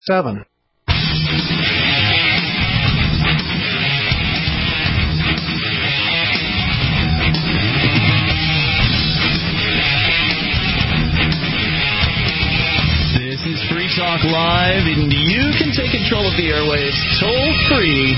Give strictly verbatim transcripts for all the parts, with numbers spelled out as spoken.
Seven. This is Free Talk Live, and you can take control of the airwaves toll-free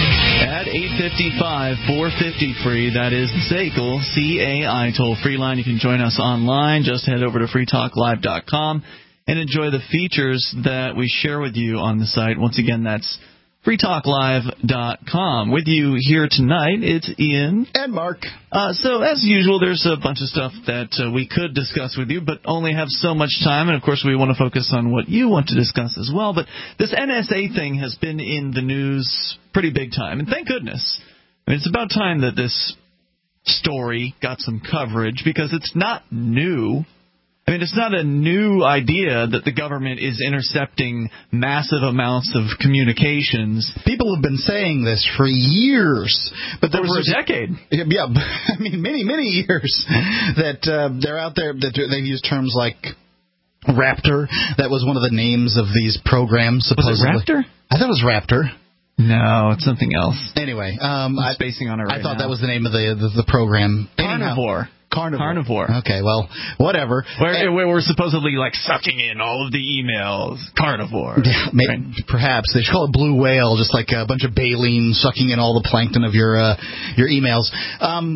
at eight five five, four five zero, free. That is the S A C L C A I toll-free line. You can join us online. Just head over to free talk live dot com and enjoy the features that we share with you on the site. Once again, that's free talk live dot com. With you here tonight, it's Ian. And Mark. Uh, so, as usual, there's a bunch of stuff that uh, we could discuss with you, but only have so much time. And, of course, we want to focus on what you want to discuss as well. But this N S A thing has been in the news pretty big time. And thank goodness. I mean, it's about time that this story got some coverage, because it's not new. I mean, it's not a new idea that the government is intercepting massive amounts of communications. People have been saying this for years, but there Over was a decade. Yeah, I mean, many, many years that uh, they're out there. That they've used terms like Raptor. That was one of the names of these programs. Supposedly. Was it Raptor? I thought it was Raptor. No, it's something else. Anyway, um, I'm spacing on it right I thought now. that was the name of the the, the program. Carnivore. Anyhow, Carnivore. Carnivore. Okay, well, whatever. Where, and, where we're supposedly, like, sucking in all of the emails. Carnivore. Yeah, maybe, right? Perhaps. They should call it blue whale, just like a bunch of baleen sucking in all the plankton of your uh, your emails. Um,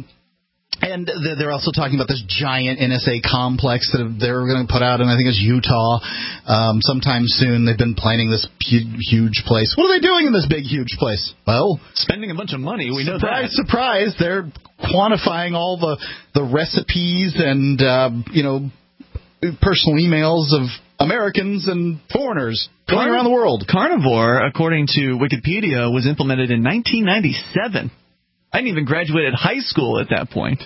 and they're also talking about this giant N S A complex that they're going to put out in, I think it's Utah, um, sometime soon. They've been planning this huge place. What are they doing in this big, huge place? Well, spending a bunch of money. We know surprise, that. Surprise, surprise. They're quantifying all the, the recipes and, uh, you know, personal emails of Americans and foreigners going around the world. Carnivore, according to Wikipedia, was implemented in nineteen ninety-seven. I didn't even graduate at high school at that point.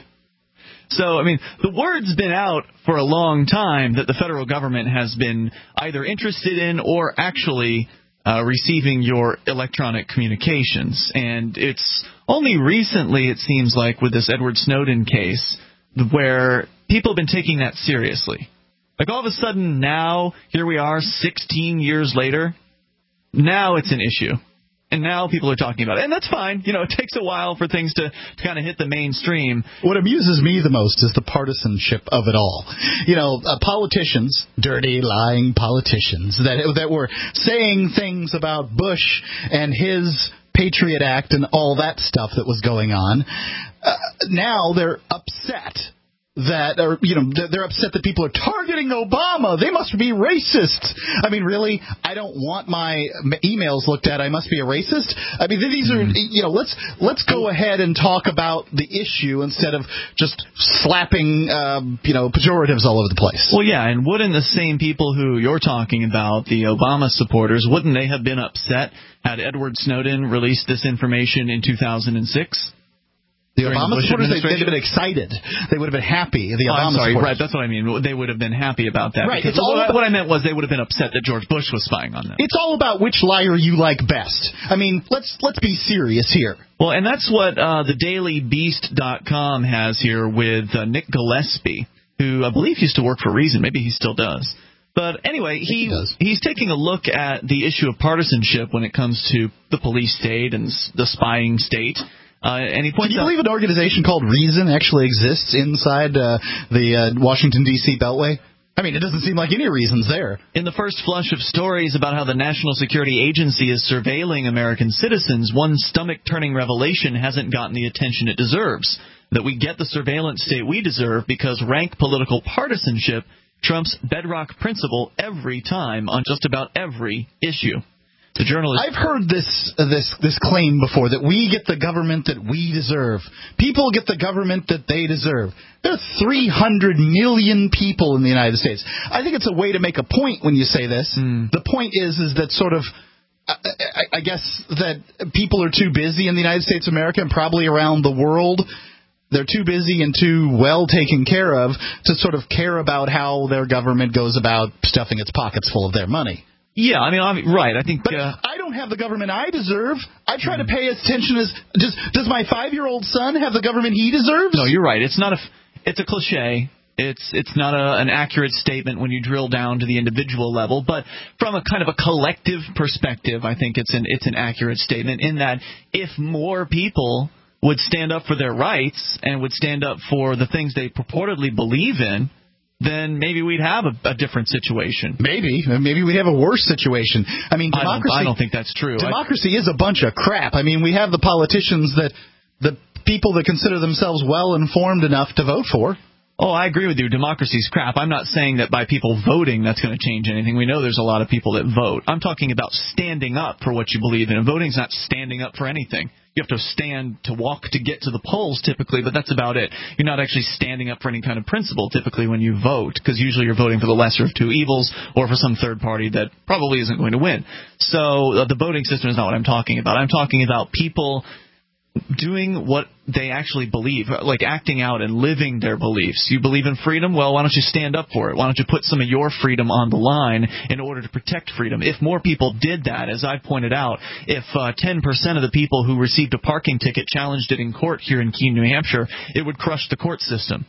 So, I mean, the word's been out for a long time that the federal government has been either interested in or actually uh, receiving your electronic communications. And it's only recently, it seems like, with this Edward Snowden case, where people have been taking that seriously. Like, all of a sudden now, here we are, sixteen years later, now it's an issue. And now people are talking about it. And that's fine. You know, it takes a while for things to, to kind of hit the mainstream. What amuses me the most is the partisanship of it all. You know, uh, politicians, dirty, lying politicians, that that were saying things about Bush and his Patriot Act and all that stuff that was going on. Uh, now they're upset. That are, you know, they're upset that people are targeting Obama. They must be racist. I mean, really? I don't want my emails looked at. I must be a racist. I mean, these are, you know, let's let's go ahead and talk about the issue instead of just slapping, um, you know, pejoratives all over the place. Well, yeah, and wouldn't the same people who you're talking about, the Obama supporters, wouldn't they have been upset had Edward Snowden released this information in two thousand six? The Obama supporters, they, they'd have been excited. They would have been happy. The oh, Obama I'm sorry, supporters. right, that's what I mean. They would have been happy about that. Right. It's all what, about, what I meant was they would have been upset that George Bush was spying on them. It's all about which liar you like best. I mean, let's let's be serious here. Well, and that's what uh, the daily beast dot com has here with uh, Nick Gillespie, who I believe used to work for Reason. Maybe he still does. But anyway, he, he he's taking a look at the issue of partisanship when it comes to the police state and the spying state. Uh, and he points Can you out, believe an organization called Reason actually exists inside uh, the uh, Washington, D C Beltway? I mean, it doesn't seem like any reasons there. In the first flush of stories about how the National Security Agency is surveilling American citizens, one stomach-turning revelation hasn't gotten the attention it deserves. That we get the surveillance state we deserve because rank political partisanship trumps bedrock principle every time on just about every issue. The journalist. I've heard this uh, this this claim before, that we get the government that we deserve. People get the government that they deserve. There are three hundred million people in the United States. I think it's a way to make a point when you say this. Mm. The point is is that sort of, I, I, I guess that people are too busy in the United States of America and probably around the world. They're too busy and too well taken care of to sort of care about how their government goes about stuffing its pockets full of their money. Yeah, I mean, I'm, right. I think. But Uh, I don't have the government I deserve. I try to pay attention as does does my five-year-old son have the government he deserves? No, you're right. It's not a. It's a cliche. It's it's not a, an accurate statement when you drill down to the individual level, but from a kind of a collective perspective, I think it's an it's an accurate statement in that if more people would stand up for their rights and would stand up for the things they purportedly believe in, then maybe we'd have a, a different situation. Maybe. Maybe we'd have a worse situation. I mean, democracy... I don't, I don't think that's true. Democracy I, is a bunch of crap. I mean, we have the politicians that the people that consider themselves well-informed enough to vote for. Oh, I agree with you. Democracy's crap. I'm not saying that by people voting that's going to change anything. We know there's a lot of people that vote. I'm talking about standing up for what you believe in. And voting's not standing up for anything. You have to stand to walk to get to the polls typically, but that's about it. You're not actually standing up for any kind of principle typically when you vote, because usually you're voting for the lesser of two evils or for some third party that probably isn't going to win. So uh, the voting system is not what I'm talking about. I'm talking about people doing what they actually believe, like acting out and living their beliefs. You believe in freedom? Well, why don't you stand up for it? Why don't you put some of your freedom on the line in order to protect freedom? If more people did that, as I pointed out, if uh, ten percent of the people who received a parking ticket challenged it in court here in Keene, New Hampshire, it would crush the court system.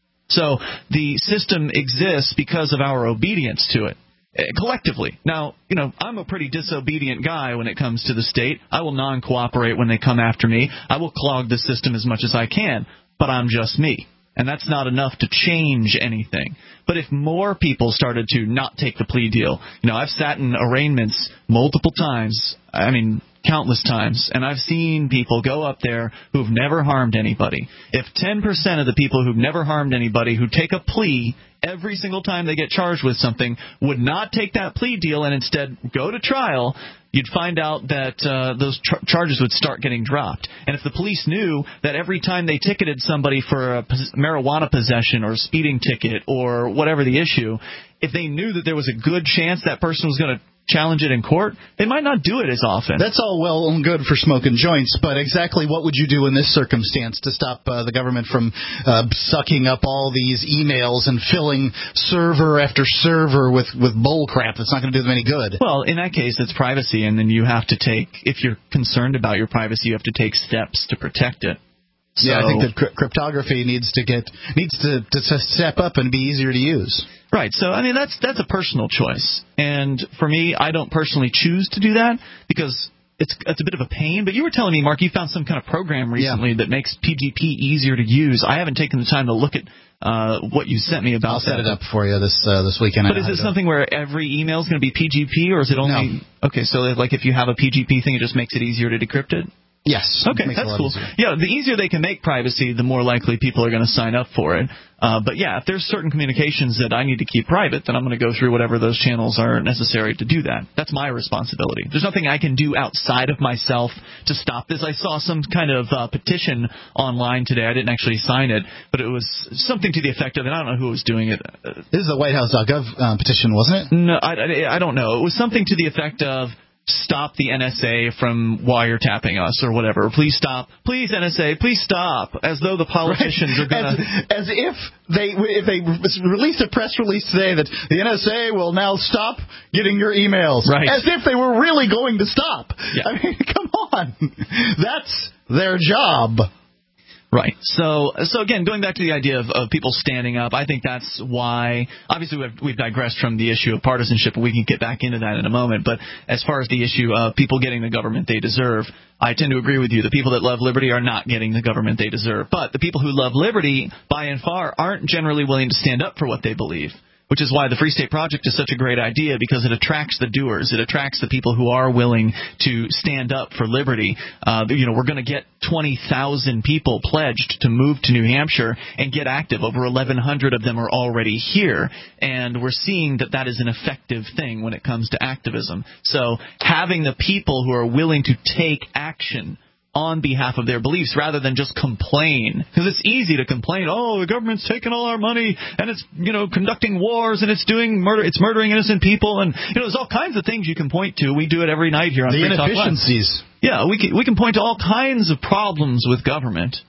So the system exists because of our obedience to it. Collectively. Now, you know, I'm a pretty disobedient guy when it comes to the state. I will non-cooperate when they come after me. I will clog the system as much as I can, but I'm just me. And that's not enough to change anything. But if more people started to not take the plea deal, you know, I've sat in arraignments multiple times, I mean, countless times, and I've seen people go up there who've never harmed anybody. If ten percent of the people who've never harmed anybody who take a plea every single time they get charged with something would not take that plea deal and instead go to trial, you'd find out that uh, those ch- charges would start getting dropped. And if the police knew that every time they ticketed somebody for a pos- marijuana possession or a speeding ticket or whatever the issue, if they knew that there was a good chance that person was going to challenge it in court, they might not do it as often. That's all well and good for smoking joints, but exactly what would you do in this circumstance to stop uh, the government from uh, sucking up all these emails and filling server after server with, with bull crap that's not going to do them any good? Well, in that case, it's privacy, and then you have to take, if you're concerned about your privacy, you have to take steps to protect it. So, yeah, I think that cri- cryptography needs to get needs to, to step up and be easier to use. Right. So, I mean, that's that's a personal choice. And for me, I don't personally choose to do that because it's it's a bit of a pain. But you were telling me, Mark, you found some kind of program recently yeah. that makes P G P easier to use. I haven't taken the time to look at uh, what you sent me about I'll set that. it up for you this uh, this weekend. But is it something where every email is going to be P G P, or is it only... No. Okay, so like if you have a P G P thing, it just makes it easier to decrypt it? Yes. Okay, that's cool. Easier. Yeah, the easier they can make privacy, the more likely people are going to sign up for it. Uh, but yeah, if there's certain communications that I need to keep private, then I'm going to go through whatever those channels are necessary to do that. That's my responsibility. There's nothing I can do outside of myself to stop this. I saw some kind of uh, petition online today. I didn't actually sign it, but it was something to the effect of, and I don't know who was doing it. This is a White House dot gov uh, petition, wasn't it? No, I, I, I don't know. It was something to the effect of, stop the N S A from wiretapping us or whatever. Please stop. Please, N S A, please stop. As though the politicians right. are going to... As, as if they if they released a press release today that the N S A will now stop getting your emails. Right. As if they were really going to stop. Yeah. I mean, come on. That's their job. Right. So, so again, going back to the idea of, of people standing up, I think that's why, obviously we've, we've digressed from the issue of partisanship, and we can get back into that in a moment, but as far as the issue of people getting the government they deserve, I tend to agree with you. The people that love liberty are not getting the government they deserve. But the people who love liberty, by and far, aren't generally willing to stand up for what they believe. Which is why the Free State Project is such a great idea, because it attracts the doers. It attracts the people who are willing to stand up for liberty. Uh, you know, we're going to get twenty thousand people pledged to move to New Hampshire and get active. Over eleven hundred of them are already here, and we're seeing that that is an effective thing when it comes to activism. So having the people who are willing to take action on behalf of their beliefs rather than just complain. Because it's easy to complain, oh, the government's taking all our money and it's, you know, conducting wars and it's doing murder, it's murdering innocent people, and, you know, there's all kinds of things you can point to. We do it every night here on the Free Talk Live. inefficiencies. Yeah, we can, we can point to all kinds of problems with government.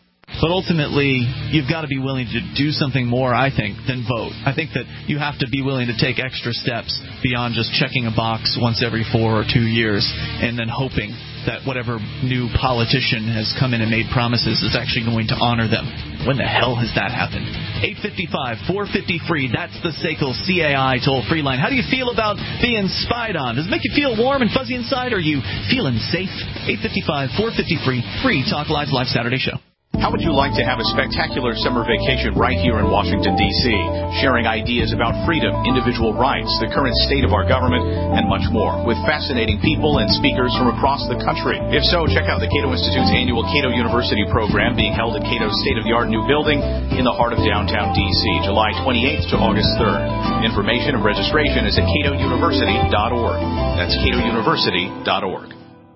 But ultimately, you've got to be willing to do something more, I think, than vote. I think that you have to be willing to take extra steps beyond just checking a box once every four or two years and then hoping that whatever new politician has come in and made promises is actually going to honor them. When the hell has that happened? eight five five, four five zero, free. That's the S A C L C A I toll-free line. How do you feel about being spied on? Does it make you feel warm and fuzzy inside? Are you feeling safe? eight five five, four five zero, free. Free Talk Live Live Saturday show. How would you like to have a spectacular summer vacation right here in Washington, D C, sharing ideas about freedom, individual rights, the current state of our government, and much more, with fascinating people and speakers from across the country? If so, check out the Cato Institute's annual Cato University program being held at Cato's state-of-the-art new building in the heart of downtown D C, July twenty-eighth to August third. Information and registration is at cato university dot org. That's cato university dot org.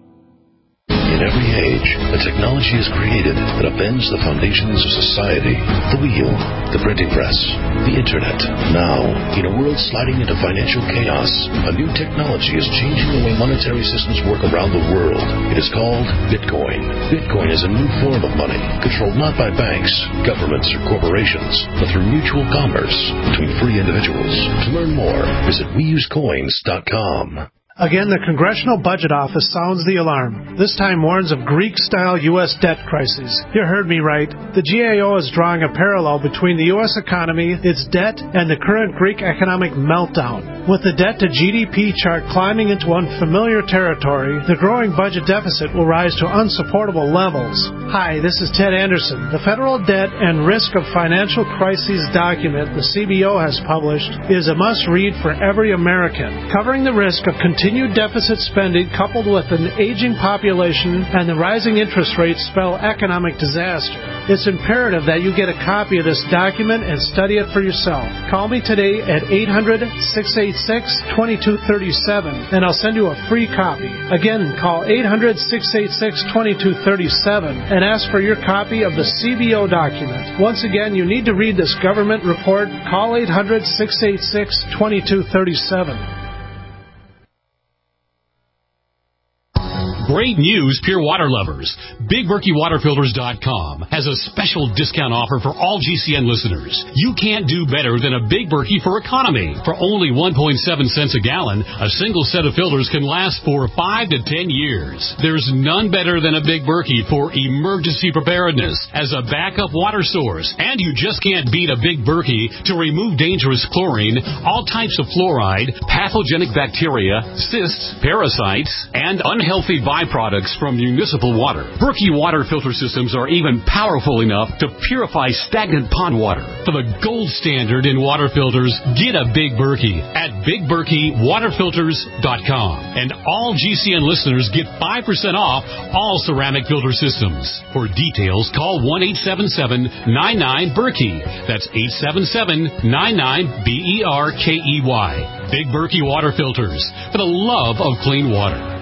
In every age, a technology is created that upends the foundations of society. The wheel, the printing press, the internet. Now, in a world sliding into financial chaos, a new technology is changing the way monetary systems work around the world. It is called Bitcoin. Bitcoin is a new form of money, controlled not by banks, governments, or corporations, but through mutual commerce between free individuals. To learn more, visit we use coins dot com. Again, the Congressional Budget Office sounds the alarm. This time warns of Greek-style U S debt crisis. You heard me right. The G A O is drawing a parallel between the U S economy, its debt, and the current Greek economic meltdown. With the debt to G D P chart climbing into unfamiliar territory, the growing budget deficit will rise to unsupportable levels. Hi, this is Ted Anderson. The Federal Debt and Risk of Financial Crises document the C B O has published is a must-read for every American, covering the risk of continued Continued deficit spending coupled with an aging population and the rising interest rates spell economic disaster. It's imperative that you get a copy of this document and study it for yourself. Call me today at eight hundred, six eight six, two two three seven and I'll send you a free copy. Again, call eight hundred, six eight six, two two three seven and ask for your copy of the C B O document. Once again, you need to read this government report. Call eight hundred, six eight six, two two three seven. Great news, pure water lovers. Big Berkey Water Filters dot com has a special discount offer for all G C N listeners. You can't do better than a Big Berkey for economy. For only one point seven cents a gallon, a single set of filters can last for five to ten years. There's none better than a Big Berkey for emergency preparedness as a backup water source. And you just can't beat a Big Berkey to remove dangerous chlorine, all types of fluoride, pathogenic bacteria, cysts, parasites, and unhealthy viruses. Byproducts from municipal water. Berkey water filter systems are even powerful enough to purify stagnant pond water. For the gold standard in water filters, get a Big Berkey at Big Berkey Water Filters dot com. And all G C N listeners get five percent off all ceramic filter systems. For details, call one eight seven seven, nine nine, Berkey. That's eight seven seven, nine nine, B E R K E Y. Big Berkey Water Filters, for the love of clean water.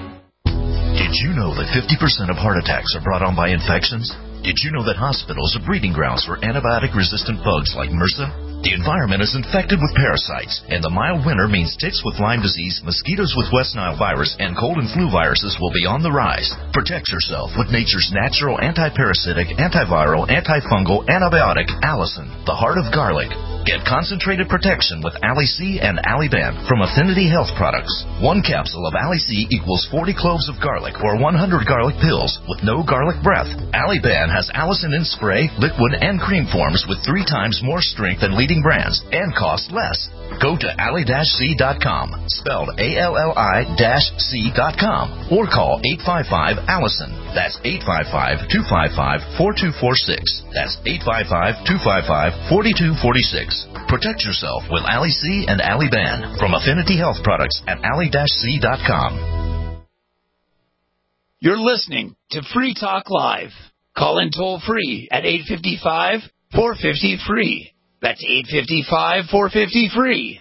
Did you know that fifty percent of heart attacks are brought on by infections? Did you know that hospitals are breeding grounds for antibiotic-resistant bugs like MRSA? The environment is infected with parasites, and the mild winter means ticks with Lyme disease, mosquitoes with West Nile virus, and cold and flu viruses will be on the rise. Protect yourself with nature's natural anti-parasitic, antiviral, antifungal antibiotic, Allison, the heart of garlic. Get concentrated protection with Ali-C and Ali-Ban from Affinity Health Products. One capsule of Ali-C equals forty cloves of garlic or one hundred garlic pills with no garlic breath. Ali-Ban has Allison in spray, liquid, and cream forms with three times more strength than leading brands and cost less. Go to Ali C dot com, spelled A L L I C dot com, or call eight five five, Allison. That's eight five five, two five five, four two four six. That's eight five five, two five five, four two four six. Protect yourself with Ali-C and Ali-Ban from Affinity Health Products at Ali C dot com. You're listening to Free Talk Live. Call in toll free at eight five five, four five zero, free. That's eight five five, four five zero, free.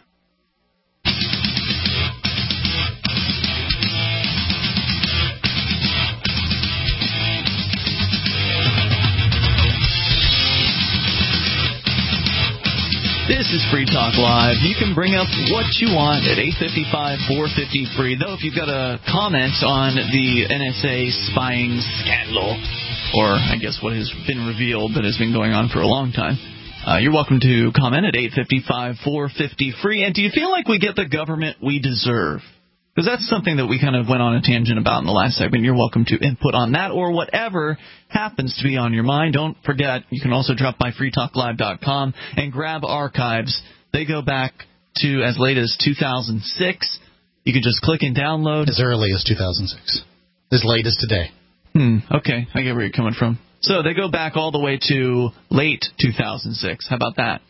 This is Free Talk Live. You can bring up what you want at eight five five, four five zero, free. Though, if you've got a comment on the N S A spying scandal, or I guess what has been revealed that has been going on for a long time. Uh, you're welcome to comment at eight five five, four five zero, free. And do you feel like we get the government we deserve? Because that's something that we kind of went on a tangent about in the last segment. You're welcome to input on that or whatever happens to be on your mind. Don't forget, you can also drop by free talk live dot com and grab archives. They go back to as late as two thousand six. You can just click and download. As early as two thousand six. As late as today. Hmm, okay. I get where you're coming from. So they go back all the way to late two thousand six. How about that?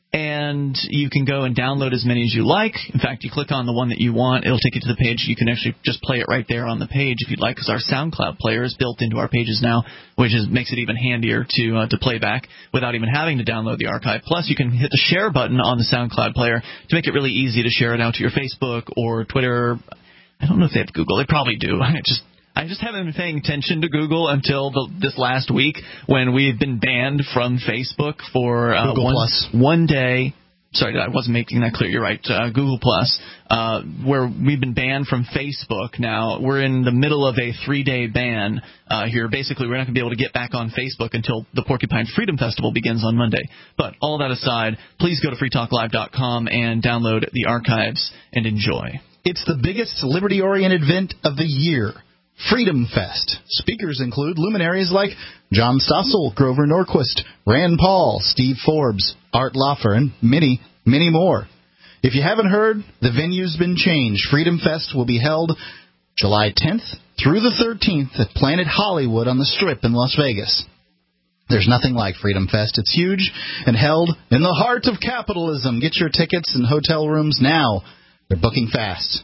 And you can go and download as many as you like. In fact, you click on the one that you want. It'll take you to the page. You can actually just play it right there on the page if you'd like, because our SoundCloud player is built into our pages now, which is, makes it even handier to uh, to play back without even having to download the archive. Plus, you can hit the share button on the SoundCloud player to make it really easy to share it out to your Facebook or Twitter. I don't know if they have Google. They probably do. I just... I just haven't been paying attention to Google until the, this last week when we've been banned from Facebook for uh, Google one, Plus. one day. Sorry, I wasn't making that clear. You're right. Uh, Google Plus, uh, where we've been banned from Facebook now. We're in the middle of a three-day ban uh, here. Basically, we're not going to be able to get back on Facebook until the Porcupine Freedom Festival begins on Monday. But all that aside, please go to free talk live dot com and download the archives and enjoy. It's the biggest liberty-oriented event of the year. Freedom Fest. Speakers include luminaries like John Stossel, Grover Norquist, Rand Paul, Steve Forbes, Art Laffer, and many, many more. If you haven't heard, the venue's been changed. Freedom Fest will be held July tenth through the thirteenth at Planet Hollywood on the Strip in Las Vegas. There's nothing like Freedom Fest. It's huge and held in the heart of capitalism. Get your tickets and hotel rooms now. They're booking fast.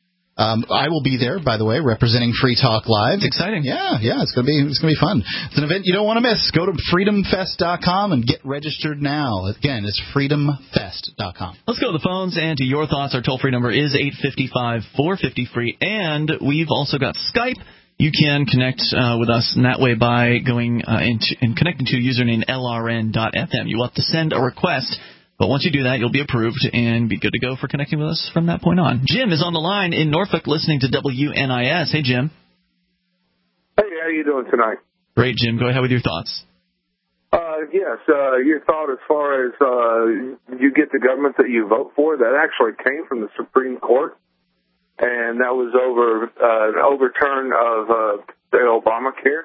Um, I will be there, by the way, representing Free Talk Live. It's exciting. Yeah, yeah, it's gonna be it's gonna be fun. It's an event you don't want to miss. Go to freedom fest dot com and get registered now. Again, it's freedom fest dot com. Let's go to the phones and to your thoughts. Our toll-free number is eight five five, four five zero, free, and we've also got Skype. You can connect uh, with us in that way by going uh, into and connecting to username L R N dot F M. You will have to send a request. But once you do that, you'll be approved and be good to go for connecting with us from that point on. Jim is on the line in Norfolk listening to W N I S. Hey, Jim. Hey, how you doing tonight? Great, Jim. Go ahead with your thoughts. Uh, yes, uh, your thought as far as uh, you get the government that you vote for, that actually came from the Supreme Court, and that was over uh, an overturn of uh, the Obamacare.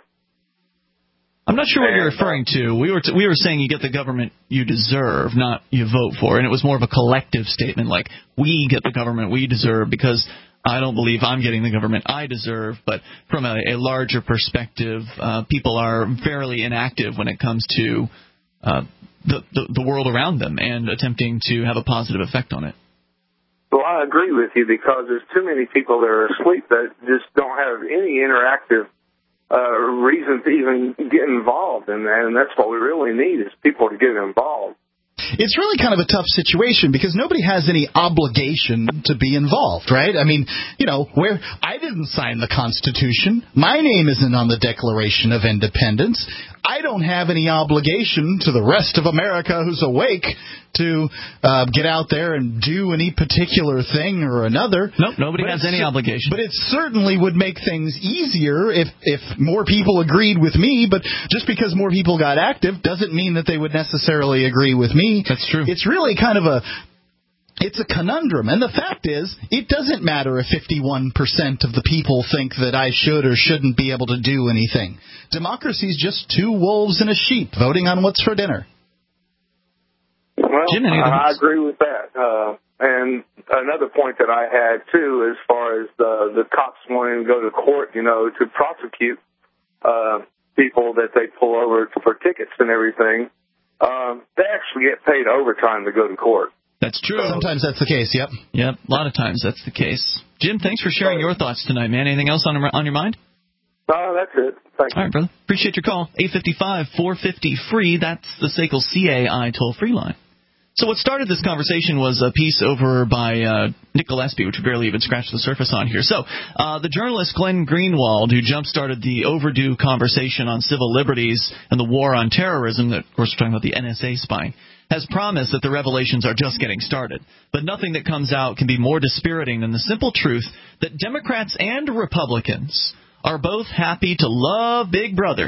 I'm not sure what and, you're referring to. We were t- we were saying you get the government you deserve, not you vote for, and it was more of a collective statement, like we get the government we deserve, because I don't believe I'm getting the government I deserve. But from a, a larger perspective, uh, people are fairly inactive when it comes to uh, the, the the world around them and attempting to have a positive effect on it. Well, I agree with you, because there's too many people that are asleep that just don't have any interactive Uh, reason to even get involved in that, and that's what we really need is people to get involved. It's really kind of a tough situation because nobody has any obligation to be involved, right? I mean, you know, where I didn't sign the Constitution. My name isn't on the Declaration of Independence. I don't have any obligation to the rest of America who's awake to uh, get out there and do any particular thing or another. Nope, nobody but has any obligation. But it certainly would make things easier if, if more people agreed with me. But just because more people got active doesn't mean that they would necessarily agree with me. That's true. It's really kind of a... It's a conundrum, and the fact is, it doesn't matter if fifty-one percent of the people think that I should or shouldn't be able to do anything. Democracy's just two wolves and a sheep voting on what's for dinner. Well, Jim, I agree with that. Uh, and another point that I had, too, as far as the, the cops wanting to go to court, you know, to prosecute uh, people that they pull over for tickets and everything, um, they actually get paid overtime to go to court. That's true. Sometimes that's the case, yep. Yep, a lot of times that's the case. Jim, thanks for sharing your thoughts tonight, man. Anything else on on your mind? No, uh, that's it. Thank you. All right, brother. Appreciate your call. eight five five, four five zero, free. That's the S A C L C A I toll-free line. So what started this conversation was a piece over by uh, Nick Gillespie, which we barely even scratched the surface on here. So uh, the journalist Glenn Greenwald, who jump-started the overdue conversation on civil liberties and the war on terrorism, that, of course, we're talking about the N S A spying, has promised that the revelations are just getting started. But nothing that comes out can be more dispiriting than the simple truth that Democrats and Republicans are both happy to love Big Brother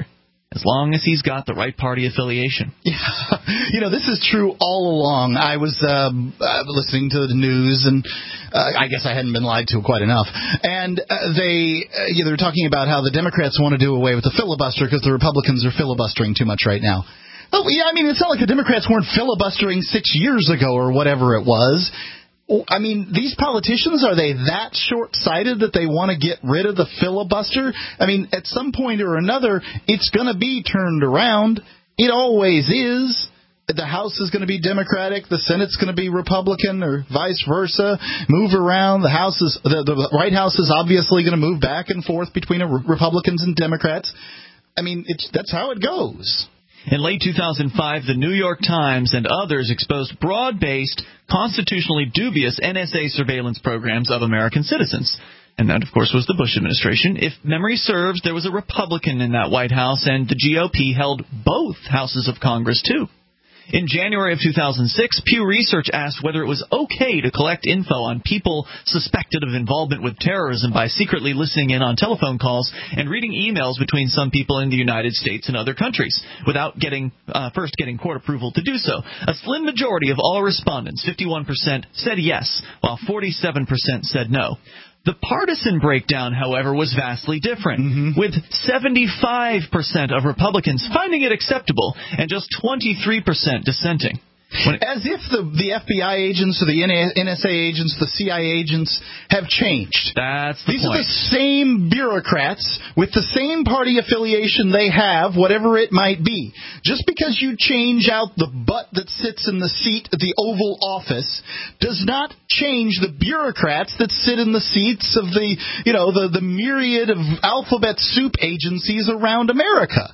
as long as he's got the right party affiliation. Yeah, you know, this is true all along. I was um, uh, listening to the news, and uh, I guess I hadn't been lied to quite enough. And uh, they, uh, you know, they were talking about how the Democrats want to do away with the filibuster because the Republicans are filibustering too much right now. Oh, yeah, I mean, it's not like the Democrats weren't filibustering six years ago or whatever it was. I mean, these politicians, are they that short-sighted that they want to get rid of the filibuster? I mean, at some point or another, it's going to be turned around. It always is. The House is going to be Democratic, the Senate's going to be Republican, or vice versa. Move around. The House is, the, the White House is obviously going to move back and forth between Republicans and Democrats. I mean, it's, that's how it goes. In late two thousand five, the New York Times and others exposed broad-based, constitutionally dubious N S A surveillance programs of American citizens. And that, of course, was the Bush administration. If memory serves, there was a Republican in that White House, and the G O P held both houses of Congress, too. In January of two thousand six, Pew Research asked whether it was okay to collect info on people suspected of involvement with terrorism by secretly listening in on telephone calls and reading emails between some people in the United States and other countries, without getting uh, first getting court approval to do so. A slim majority of all respondents, fifty-one percent, said yes, while forty-seven percent said no. The partisan breakdown, however, was vastly different, mm-hmm. with seventy-five percent of Republicans finding it acceptable and just twenty-three percent dissenting. When, As if the, the F B I agents or the N S A agents, the C I A agents have changed. That's the These point. are the same bureaucrats with the same party affiliation they have, whatever it might be. Just because you change out the butt that sits in the seat at the Oval Office does not change the bureaucrats that sit in the seats of the, you know, the, the myriad of alphabet soup agencies around America.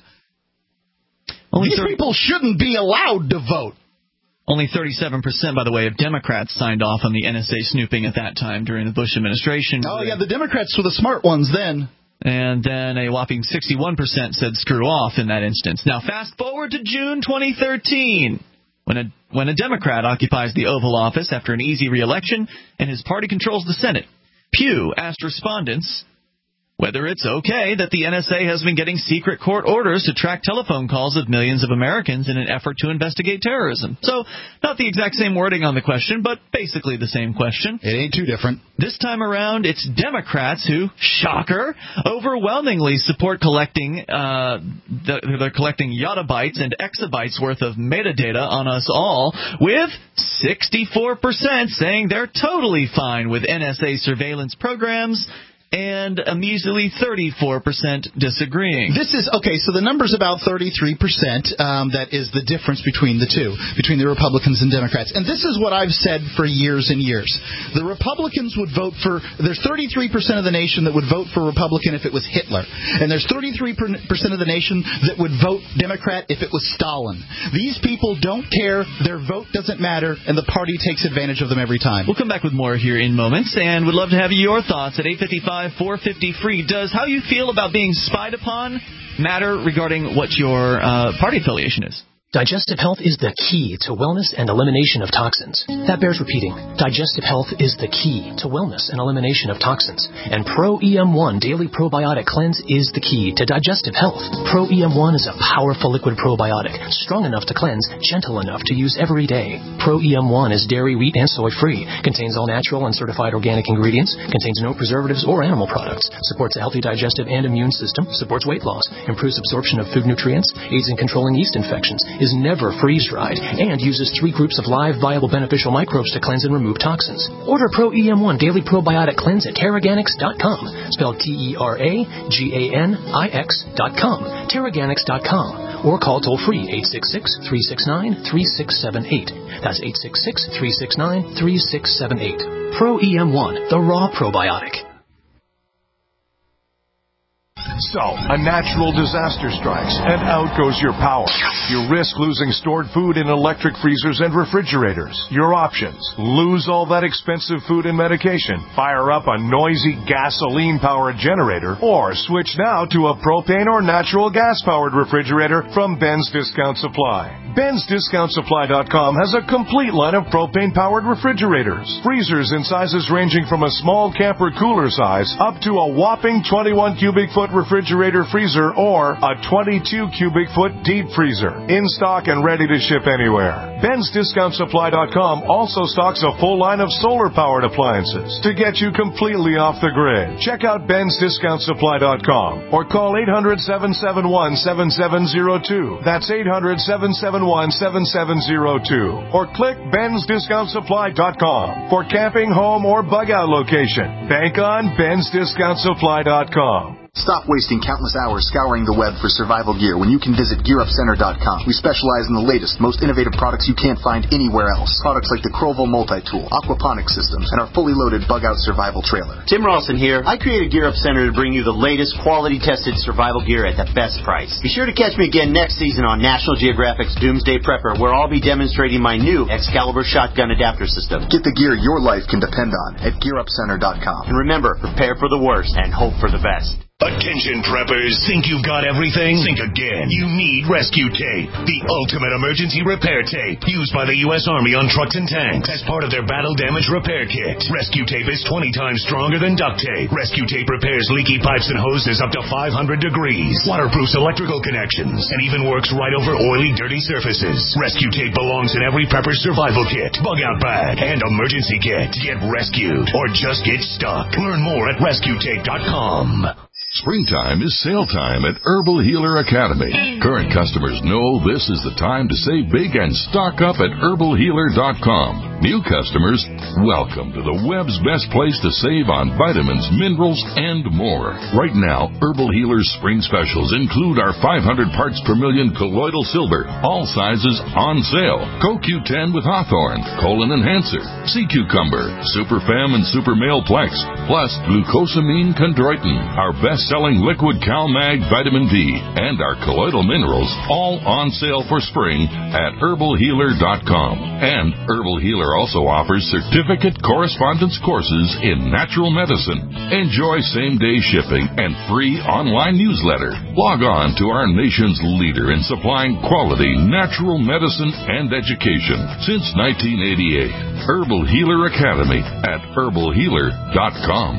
Only These thirty people shouldn't be allowed to vote. Only thirty-seven percent, by the way, of Democrats signed off on the N S A snooping at that time during the Bush administration. Oh, yeah, the Democrats were the smart ones then. And then a whopping sixty-one percent said screw off in that instance. Now, fast forward to June twenty thirteen, when a, when a Democrat occupies the Oval Office after an easy re-election and his party controls the Senate. Pew asked respondents whether it's okay that the N S A has been getting secret court orders to track telephone calls of millions of Americans in an effort to investigate terrorism. So, not the exact same wording on the question, but basically the same question. It ain't too different. This time around, it's Democrats who, shocker, overwhelmingly support collecting, uh, the, they're collecting yottabytes and exabytes worth of metadata on us all, with sixty-four percent saying they're totally fine with N S A surveillance programs, and a measly thirty-four percent disagreeing. This is, okay, so the number's about thirty-three percent. Um, that is the difference between the two, between the Republicans and Democrats. And this is what I've said for years and years. The Republicans would vote for, there's thirty-three percent of the nation that would vote for Republican if it was Hitler. And there's thirty-three percent of the nation that would vote Democrat if it was Stalin. These people don't care, their vote doesn't matter, and the party takes advantage of them every time. We'll come back with more here in moments, and would love to have your thoughts at eight five five, four five zero, free. Does how you feel about being spied upon matter regarding what your uh, party affiliation is? Digestive health is the key to wellness and elimination of toxins. That bears repeating. Digestive health is the key to wellness and elimination of toxins. And Pro E M one Daily Probiotic Cleanse is the key to digestive health. Pro E M one is a powerful liquid probiotic, strong enough to cleanse, gentle enough to use every day. Pro E M one is dairy, wheat, and soy-free, contains all natural and certified organic ingredients, contains no preservatives or animal products, supports a healthy digestive and immune system, supports weight loss, improves absorption of food nutrients, aids in controlling yeast infections, is never freeze-dried, and uses three groups of live, viable, beneficial microbes to cleanse and remove toxins. Order Pro E M one Daily Probiotic Cleanse at Terraganics dot com, spelled T E R A G A N I X dot com, Terraganics dot com, or call toll-free eight six six, three six nine, three six seven eight. That's eight six six, three six nine, three six seven eight. Pro E M one, the raw probiotic. So, a natural disaster strikes, and out goes your power. You risk losing stored food in electric freezers and refrigerators. Your options: lose all that expensive food and medication, fire up a noisy gasoline-powered generator, or switch now to a propane or natural gas-powered refrigerator from Ben's Discount Supply. Ben's Discount Supply dot com has a complete line of propane-powered refrigerators. Freezers in sizes ranging from a small camper cooler size up to a whopping twenty-one cubic foot refrigerator freezer or a twenty-two cubic foot deep freezer. In stock and ready to ship anywhere. Ben's Discount Supply dot com also stocks a full line of solar-powered appliances to get you completely off the grid. Check out Ben's Discount Supply dot com or call eight hundred, seven seven one, seven seven zero two. That's eight hundred, seven seven one, seven seven zero two. Or click Ben's Discount Supply dot com for camping, home, or bug-out location. Bank on Ben's Discount Supply dot com. Stop wasting countless hours scouring the web for survival gear when you can visit gear up center dot com. We specialize in the latest, most innovative products you can't find anywhere else. Products like the Crowville multi-tool, aquaponic systems, and our fully loaded bug-out survival trailer. Tim Rawson here. I created Gear Up Center to bring you the latest quality-tested survival gear at the best price. Be sure to catch me again next season on National Geographic's Doomsday Prepper, where I'll be demonstrating my new Excalibur shotgun adapter system. Get the gear your life can depend on at gear up center dot com. And remember, prepare for the worst and hope for the best. Attention preppers, think you've got everything? Think again. You need Rescue Tape, the ultimate emergency repair tape used by the U S Army on trucks and tanks as part of their battle damage repair kit. Rescue Tape is twenty times stronger than duct tape. Rescue Tape repairs leaky pipes and hoses up to five hundred degrees, waterproofs electrical connections, and even works right over oily, dirty surfaces. Rescue Tape belongs in every prepper's survival kit, bug-out bag, and emergency kit. Get rescued or just get stuck. Learn more at rescue tape dot com. Springtime is sale time at Herbal Healer Academy. Current customers know this is the time to save big and stock up at herbal healer dot com. New customers, welcome to the web's best place to save on vitamins, minerals, and more. Right now, Herbal Healer's spring specials include our five hundred parts per million colloidal silver, all sizes on sale. Co Q ten with Hawthorne, Colon Enhancer, Sea Cucumber, Super Fem and Super Male Plex, plus glucosamine chondroitin, our best-selling liquid CalMag vitamin D, and our colloidal minerals, all on sale for spring at herbal healer dot com. And Herbal Healer also offers certificate correspondence courses in natural medicine. Enjoy same-day shipping and free online newsletter. Log on to our nation's leader in supplying quality natural medicine and education since nineteen eighty-eight. Herbal Healer Academy at herbal healer dot com.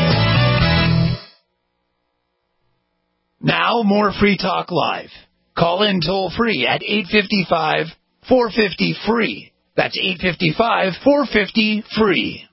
Now, more Free Talk Live. Call in toll-free at eight five five, four five zero, free. That's eight five five, four five zero, free.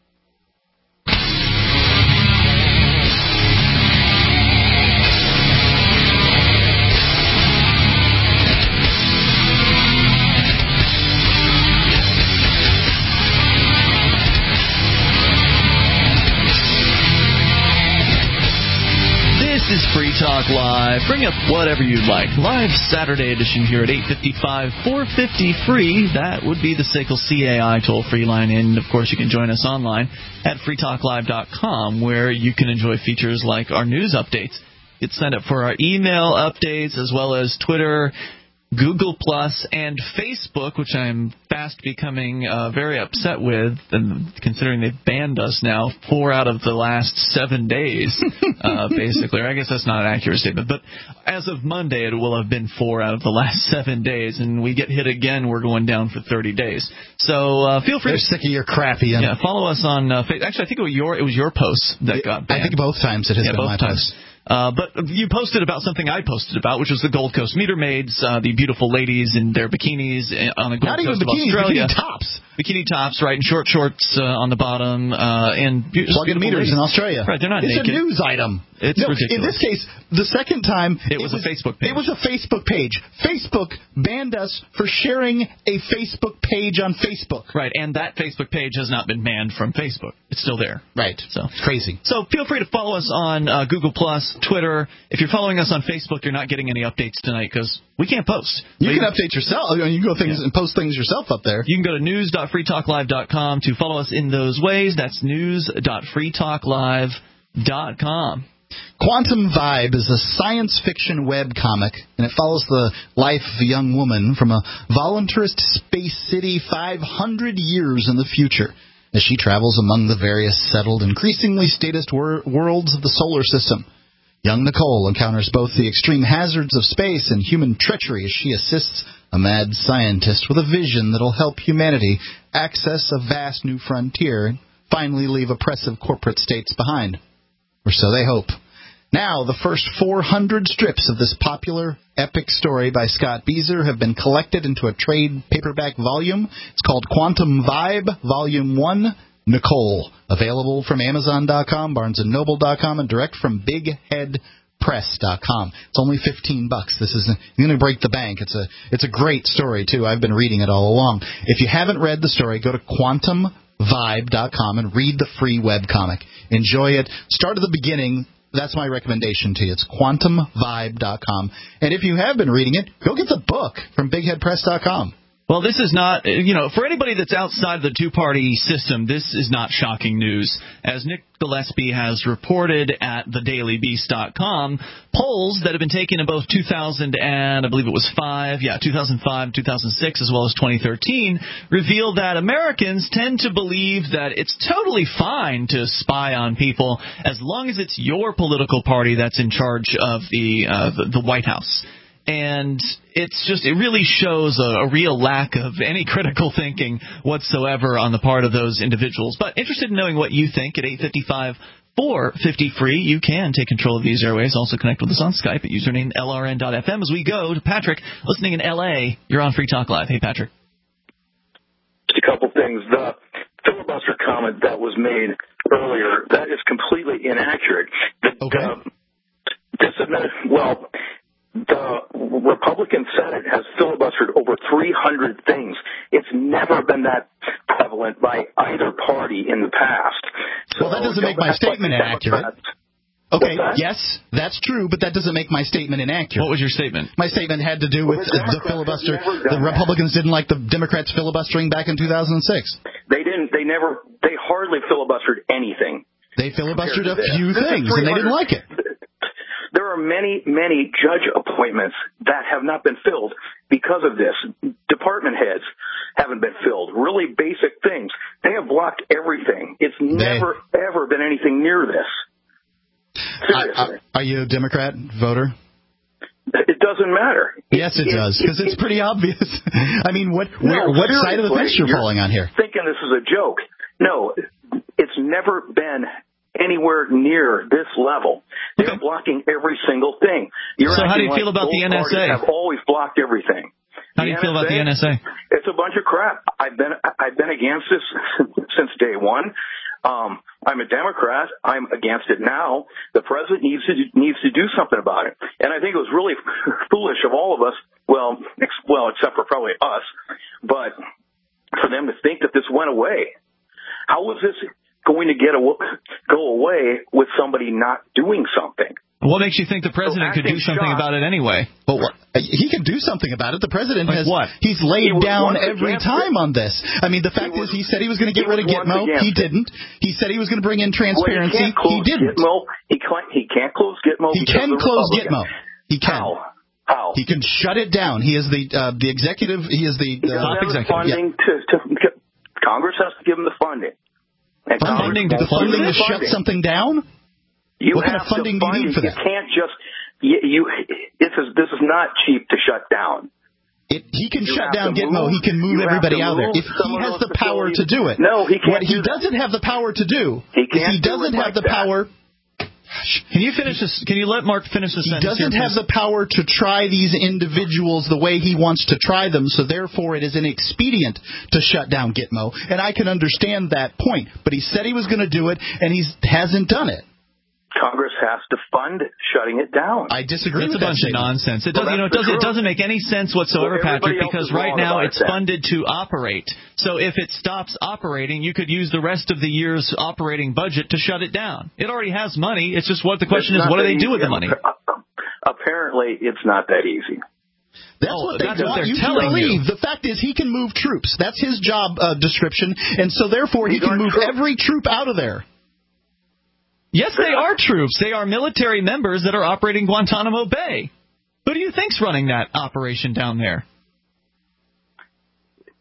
This is Free Talk Live. Bring up whatever you'd like. Live Saturday edition here at eight five five, four five zero, free. That would be the S A C L C A I toll-free line. And, of course, you can join us online at free talk live dot com, where you can enjoy features like our news updates. You can sign up for our email updates, as well as Twitter, Google Plus, and Facebook, which I'm fast becoming uh, very upset with, and considering they've banned us now four out of the last seven days, uh, basically. Or I guess that's not an accurate statement, but as of Monday, it will have been four out of the last seven days, and we get hit again, we're going down for thirty days. So uh, feel free. They're to sick of your crappy. Yeah, follow us on uh, Facebook. Actually, I think it was your it was your posts that got banned. I think both times it has yeah, been both my times. post. Uh, but you posted about something I posted about, which was the Gold Coast Meter Maids, uh, the beautiful ladies in their bikinis on the Gold Not Coast even bikinis, of Australia. bikini tops. Bikini tops, right, and short shorts uh, on the bottom, uh, and be- plug-in meters ladies. in Australia. Right, they're not it's naked. It's a news item. It's no, ridiculous. In this case, the second time, it, it was, was a Facebook page. It was a Facebook page. Facebook banned us for sharing a Facebook page on Facebook. Right, and that Facebook page has not been banned from Facebook. It's still there. Right. So it's crazy. So feel free to follow us on uh, Google Plus, Twitter. If you're following us on Facebook, you're not getting any updates tonight because we can't post. You but can update yourself. You can go things yeah. and post things yourself up there. You can go to news dot free talk live dot com to follow us in those ways. That's news dot free talk live dot com. Quantum Vibe is a science fiction web comic, and it follows the life of a young woman from a voluntarist space city five hundred years in the future as she travels among the various settled, increasingly statist wor- worlds of the solar system. Young Nicole encounters both the extreme hazards of space and human treachery as she assists a mad scientist with a vision that'll help humanity access a vast new frontier and finally leave oppressive corporate states behind. Or so they hope. Now, the first four hundred strips of this popular, epic story by Scott Beezer have been collected into a trade paperback volume. It's called Quantum Vibe, Volume one, Nicole. Available from Amazon dot com, Barnes and Noble dot com, and direct from Big Head Press dot com. It's only fifteen bucks. This is going to break the bank. It's a it's a great story, too. I've been reading it all along. If you haven't read the story, go to Quantum Vibe dot com and read the free webcomic. Enjoy it. Start at the beginning. That's my recommendation to you. It's Quantum Vibe dot com. And if you have been reading it, go get the book from Big Head Press dot com. Well, this is not, you know, for anybody that's outside the two-party system, this is not shocking news. As Nick Gillespie has reported at the daily beast dot com, polls that have been taken in both two thousand and I believe it was five, yeah, two thousand five, two thousand six, as well as twenty thirteen, reveal that Americans tend to believe that it's totally fine to spy on people as long as it's your political party that's in charge of the uh, the, the White House. And it's just, it really shows a, a real lack of any critical thinking whatsoever on the part of those individuals. But interested in knowing what you think at eight five five, four five zero, free. You can take control of these airways. Also connect with us on Skype at username L R N dot F M as we go to Patrick, listening in L A. You're on Free Talk Live. Hey, Patrick. Just a couple things. The filibuster comment that was made earlier, that is completely inaccurate. Okay. Um, this admin- well... The Republican Senate has filibustered over three hundred things. It's never been that prevalent by either party in the past. So well, that doesn't make my statement inaccurate. Okay, yes, that's true, but that doesn't make my statement inaccurate. What was your statement? My statement had to do with well, the, the filibuster. The Republicans didn't like the Democrats filibustering back in two thousand six. They didn't. They never. They hardly filibustered anything. They filibustered a few things, and they didn't like it. There are many, many judge appointments that have not been filled because of this. Department heads haven't been filled. Really basic things. They have blocked everything. It's they, never, ever been anything near this. Seriously. I, I, are you a Democrat voter? It doesn't matter. Yes, it, it does, because it, it's pretty obvious. I mean, what where, no, what side of the fence you're falling on here? Thinking this is a joke. No, it's never been anywhere near this level. They're okay. blocking every single thing. You're so how do you like feel about the N S A? Have always blocked everything. How do you feel about the N S A? It's a bunch of crap. I've been I've been against this since day one. Um, I'm a Democrat. I'm against it now. The president needs to needs to do something about it. And I think it was really foolish of all of us. Well, ex, well, except for probably us, but for them to think that this went away. How was this going to get a, go away with somebody not doing something? What makes you think the president so could do something shocked. about it anyway? Well, what, he can do something about it. The president like has what? He's laid he down every time it. on this. I mean, the fact he was, is he said he was going to get rid of Gitmo. He didn't. He said he was going to bring in transparency. Well, he, he didn't. Gitmo. He, he can't close Gitmo. He can close Gitmo. He can. How? How? He can shut it down. He is the uh, the executive. He is the uh, top executive. Funding yeah. to, to, Congress has to give him the funding. And funding, the funding to shut something down? You what kind of funding do you need for that? You can't just you. you this is this is not cheap to shut down. It, he can you shut down Gitmo. Move, he can move everybody out there. If he has the power to do it. No, he can't. What he doesn't have the power to do. He can't. If he doesn't have the power. Can you finish this? Can you let Mark finish this sentence? He doesn't have the power to try these individuals the way he wants to try them, so therefore it is inexpedient to shut down Gitmo. And I can understand that point. But he said he was going to do it, and he hasn't done it. Congress has to fund shutting it down. I disagree It's with a bunch that of nonsense. It well, doesn't, you know, it doesn't, it doesn't make any sense whatsoever, well, Patrick, because right now it's that. funded to operate. So if it stops operating, you could use the rest of the year's operating budget to shut it down. It already has money. It's just what the question it's is, what do they easy. do with the money? Apparently, it's not that easy. That's oh, what they that's want what you to telling believe. You. The fact is he can move troops. That's his job uh, description, and so therefore These he can move troops. every troop out of there. Yes, they are troops. They are military members that are operating Guantanamo Bay. Who do you think's running that operation down there?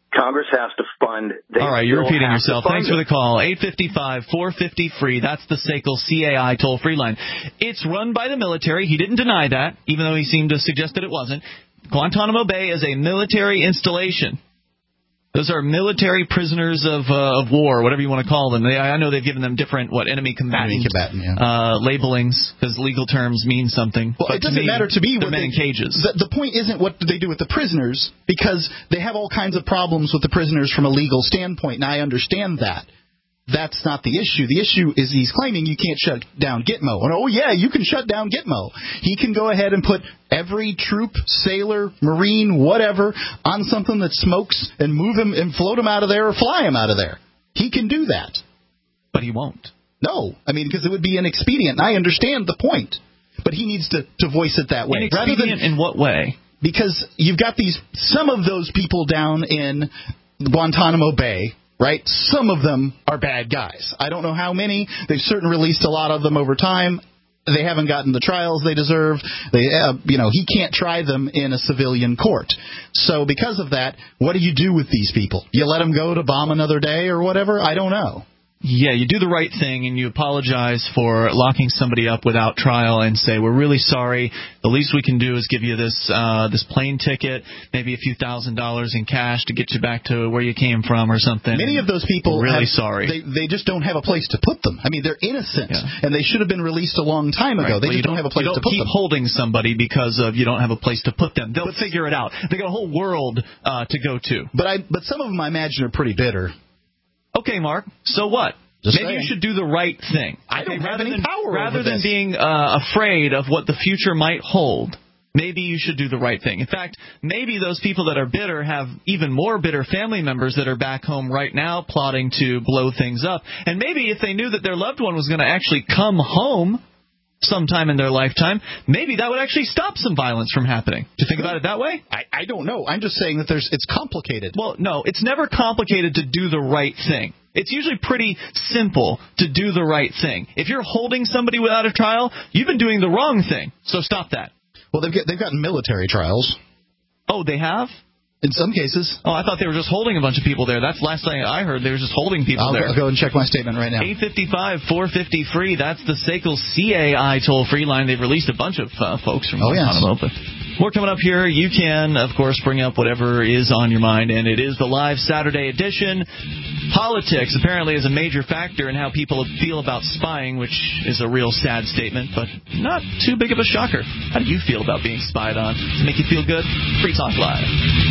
Congress has to fund. They All right, you're still repeating have yourself. to fund Thanks for it. the call. eight five five, four five zero, free. That's the S A C L C A I toll-free line. It's run by the military. He didn't deny that, even though he seemed to suggest that it wasn't. Guantanamo Bay is a military installation. Those are military prisoners of uh, of war, whatever you want to call them. They, I know they've given them different, what, enemy combatant, enemy combatant yeah. uh, labelings, because legal terms mean something. Well, but it doesn't to me, matter to me. They're what men they, in cages. The, the point isn't what do they do with the prisoners, because they have all kinds of problems with the prisoners from a legal standpoint, and I understand that. That's not the issue. The issue is he's claiming you can't shut down Gitmo. And, oh, yeah, you can shut down Gitmo. He can go ahead and put every troop, sailor, Marine, whatever, on something that smokes and move him and float him out of there or fly him out of there. He can do that. But he won't. No. I mean, because it would be inexpedient. And I understand the point. But he needs to, to voice it that way. Inexpedient than, in what way? Because you've got these some of those people down in Guantanamo Bay. Right? Some of them are bad guys. I don't know how many. They've certainly released a lot of them over time. They haven't gotten the trials they deserve. They, uh, you know, he can't try them in a civilian court. So because of that, what do you do with these people? You let them go to bomb another day or whatever? I don't know. Yeah, you do the right thing and you apologize for locking somebody up without trial and say, we're really sorry. The least we can do is give you this uh, this plane ticket, maybe a few thousand dollars in cash to get you back to where you came from or something. Many of those people are really have, sorry. They, they just don't have a place to put them. I mean, they're innocent, yeah. and they should have been released a long time ago. Right. They well, just don't, don't have a place to put them. You don't keep holding somebody because of you don't have a place to put them. They'll but, figure it out. They got a whole world uh, to go to. But I, but some of them I imagine are pretty bitter. Okay, Mark. So what? Just Maybe saying. you should do the right thing. I don't okay, have rather any than, power Rather over than this. being uh, afraid of what the future might hold, maybe you should do the right thing. In fact, maybe those people that are bitter have even more bitter family members that are back home right now plotting to blow things up. And maybe if they knew that their loved one was going to actually come home sometime in their lifetime, maybe that would actually stop some violence from happening. Do you think about it that way? I, I don't know. I'm just saying that there's it's complicated. Well, no, it's never complicated to do the right thing. It's usually pretty simple to do the right thing. If you're holding somebody without a trial, you've been doing the wrong thing. So stop that. Well, they've, get, they've gotten military trials. Oh, they have? In some cases. Oh, I thought they were just holding a bunch of people there. That's the last thing I heard. They were just holding people I'll, there. I'll go and check my statement right now. eight five five, four five zero, free. That's the S A C L C A I toll-free line. They've released a bunch of uh, folks from oh, Guantanamo. Yes. More coming up here. You can, of course, bring up whatever is on your mind, and it is the live Saturday edition. Politics apparently is a major factor in how people feel about spying, which is a real sad statement, but not too big of a shocker. How do you feel about being spied on? Does it make you feel good? Free Talk Live.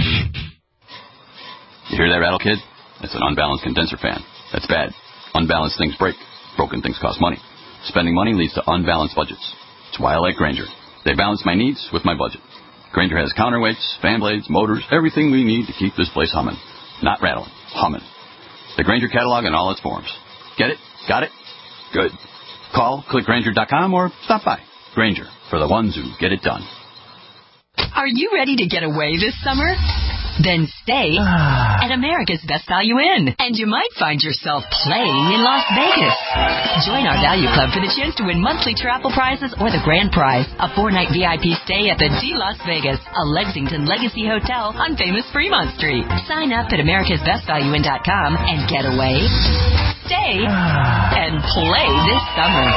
You hear that rattle, kid? It's an unbalanced condenser fan. That's bad. Unbalanced things break. Broken things cost money. Spending money leads to unbalanced budgets. That's why I like Grainger. They balance my needs with my budget. Grainger has counterweights, fan blades, motors, everything we need to keep this place humming. Not rattling, humming. The Grainger catalog in all its forms. Get it? Got it? Good. Call, click Grainger dot com, or stop by. Grainger, for the ones who get it done. Are you ready to get away this summer? Then stay at America's Best Value Inn, and you might find yourself playing in Las Vegas. Join our Value Club for the chance to win monthly travel prizes or the grand prize, a four-night V I P stay at the D Las Vegas, a Lexington Legacy Hotel on famous Fremont Street. Sign up at americas best value inn dot com and get away, stay, and play this summer.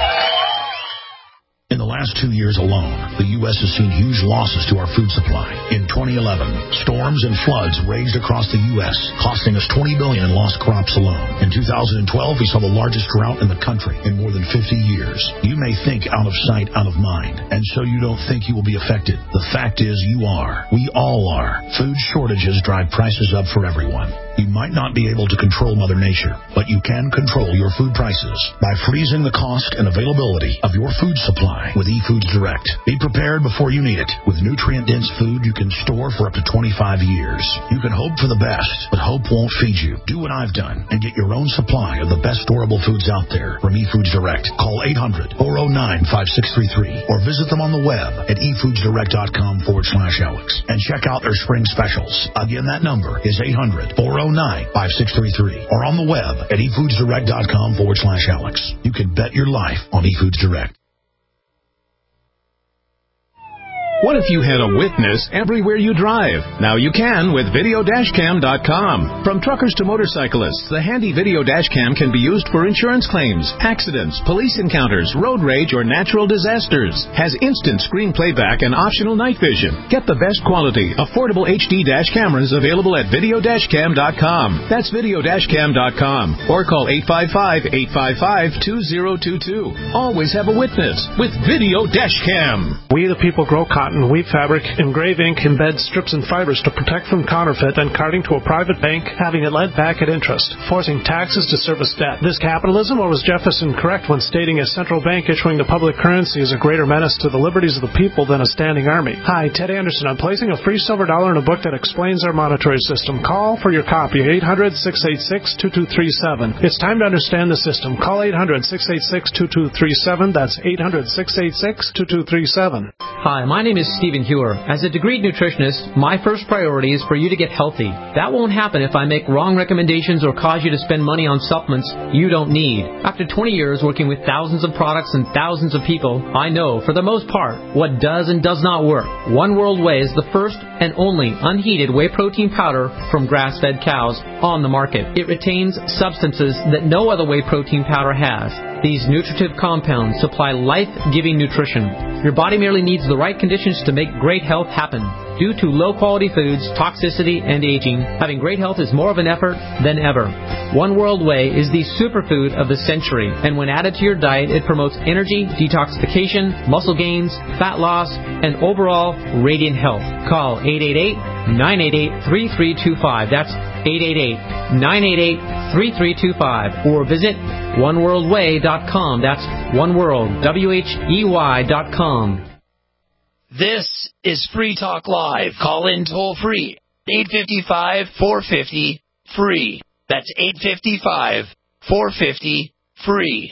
In the last two years alone, the U S has seen huge losses to our food supply. In twenty eleven, storms and floods raged across the U S, costing us twenty billion dollars in lost crops alone. In two thousand twelve, we saw the largest drought in the country in more than fifty years. You may think out of sight, out of mind, and so you don't think you will be affected. The fact is you are. We all are. Food shortages drive prices up for everyone. You might not be able to control Mother Nature, but you can control your food prices by freezing the cost and availability of your food supply with eFoods Direct. Be prepared before you need it. With nutrient-dense food you can store for up to twenty-five years. You can hope for the best, but hope won't feed you. Do what I've done and get your own supply of the best storable foods out there from eFoods Direct. Call eight hundred, four oh nine, five six three three or visit them on the web at efoodsdirect.com forward slash Alex and check out their spring specials. Again, that number is eight hundred, four oh nine, five six three three or on the web at efoodsdirect.com forward slash Alex. You can bet your life on eFoods Direct. What if you had a witness everywhere you drive? Now you can with video dash cam dot com. From truckers to motorcyclists, the handy video dash cam can be used for insurance claims, accidents, police encounters, road rage, or natural disasters. Has instant screen playback and optional night vision. Get the best quality, affordable H D dash cameras available at video dash cam dot com. That's video dash cam dot com. Or call eight five five, eight five five, two zero two two. Always have a witness with Video Dash Cam. We the people grow cotton, weave fabric, engrave ink, embed strips and fibers to protect from counterfeit, then carting to a private bank, having it lent back at interest, forcing taxes to service debt. This capitalism, or was Jefferson correct when stating a central bank issuing the public currency is a greater menace to the liberties of the people than a standing army? Hi, Ted Anderson. I'm placing a free silver dollar in a book that explains our monetary system. Call for your copy, eight hundred, six eight six, two two three seven. It's time to understand the system. Call eight hundred, six eight six, two two three seven. That's eight hundred, six eight six, two two three seven. Hi, my name is Stephen Hewer. As a degreed nutritionist, my first priority is for you to get healthy. That won't happen if I make wrong recommendations or cause you to spend money on supplements you don't need. After twenty years working with thousands of products and thousands of people, I know, for the most part, what does and does not work. One World Whey is the first and only unheated whey protein powder from grass-fed cows on the market. It retains substances that no other whey protein powder has. These nutritive compounds supply life-giving nutrition. Your body merely needs the right conditions to make great health happen. Due to low-quality foods, toxicity, and aging, having great health is more of an effort than ever. One World Whey is the superfood of the century, and when added to your diet, it promotes energy, detoxification, muscle gains, fat loss, and overall radiant health. Call eight eight eight, nine eight eight, three three two five. That's eight eight eight, nine eight eight, three three two five. Or visit one world whey dot com. That's oneworld, W H E Y dot com. This is Free Talk Live. Call in toll free. eight five five, four five zero, free. That's eight five five, four five zero, free.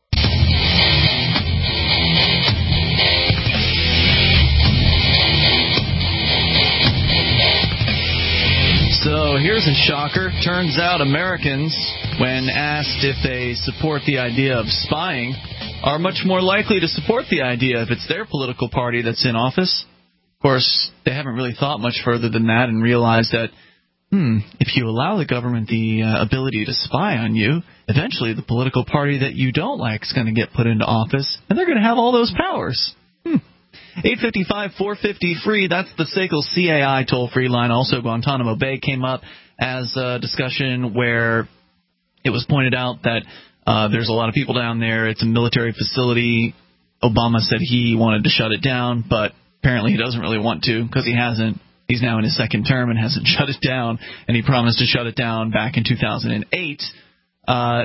So here's a shocker. Turns out Americans, when asked if they support the idea of spying, are much more likely to support the idea if it's their political party that's in office. Of course, they haven't really thought much further than that and realized that, hmm, if you allow the government the uh, ability to spy on you, eventually the political party that you don't like is going to get put into office, and they're going to have all those powers. Hmm. eight five five, four five zero, free. That's the S A C L C A I toll-free line. Also, Guantanamo Bay came up as a discussion where it was pointed out that uh, there's a lot of people down there. It's a military facility. Obama said he wanted to shut it down, but apparently he doesn't really want to because he hasn't. He's now in his second term and hasn't shut it down, and he promised to shut it down back in two thousand eight. Uh,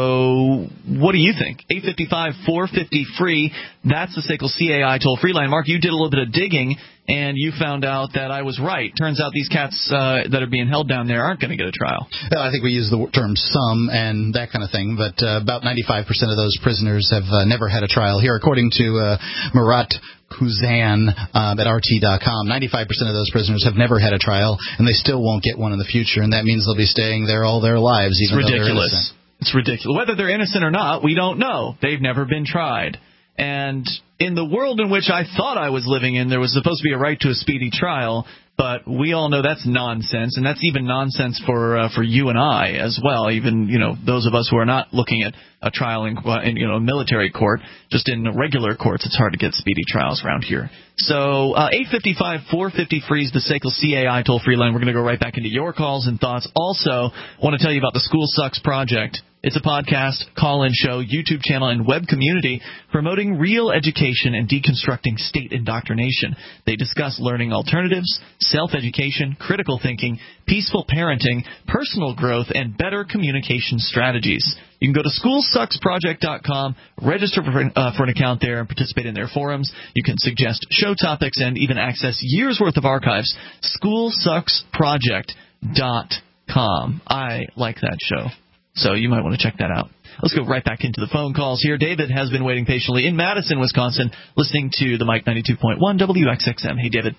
so what do you think? eight five five, four five zero, free. That's the S A C L C A I toll-free line. Mark, you did a little bit of digging, and you found out that I was right. Turns out these cats uh, that are being held down there aren't going to get a trial. Well, I think we use the term some and that kind of thing, but uh, about ninety-five percent of those prisoners have uh, never had a trial here, according to uh, Marat Kuzan um, at R T dot com. ninety-five percent of those prisoners have never had a trial, and they still won't get one in the future, and that means they'll be staying there all their lives, even it's though ridiculous. they're innocent. It's ridiculous. Whether they're innocent or not, we don't know. They've never been tried. And in the world in which I thought I was living in, there was supposed to be a right to a speedy trial, but we all know that's nonsense, and that's even nonsense for uh, for you and I as well. Even, you know, those of us who are not looking at a trial in, in you know military court, just in regular courts, it's hard to get speedy trials around here. So uh, eight five five, four five zero, free is the S A C L C A I toll-free line. We're going to go right back into your calls and thoughts. Also, I want to tell you about the School Sucks Project. It's a podcast, call-in show, YouTube channel, and web community promoting real education and deconstructing state indoctrination. They discuss learning alternatives, self-education, critical thinking, peaceful parenting, personal growth, and better communication strategies. You can go to school sucks project dot com, register for, uh, for an account there, and participate in their forums. You can suggest show topics and even access years' worth of archives. school sucks project dot com. I like that show, so you might want to check that out. Let's go right back into the phone calls here. David has been waiting patiently in Madison, Wisconsin, listening to the Mike ninety-two point one W X X M. Hey, David.